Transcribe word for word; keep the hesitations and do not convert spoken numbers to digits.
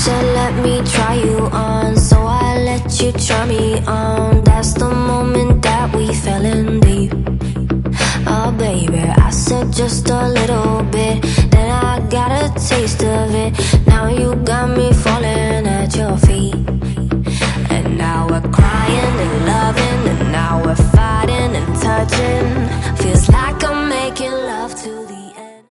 said let me try you on, so I let you try me on. That's the moment that we fell in deep. Oh baby, I said just a little bit, then I got a taste of it. Now you got me falling at your feet. And now we're crying and loving, and now we're fighting and touching. Feels like I'm making love to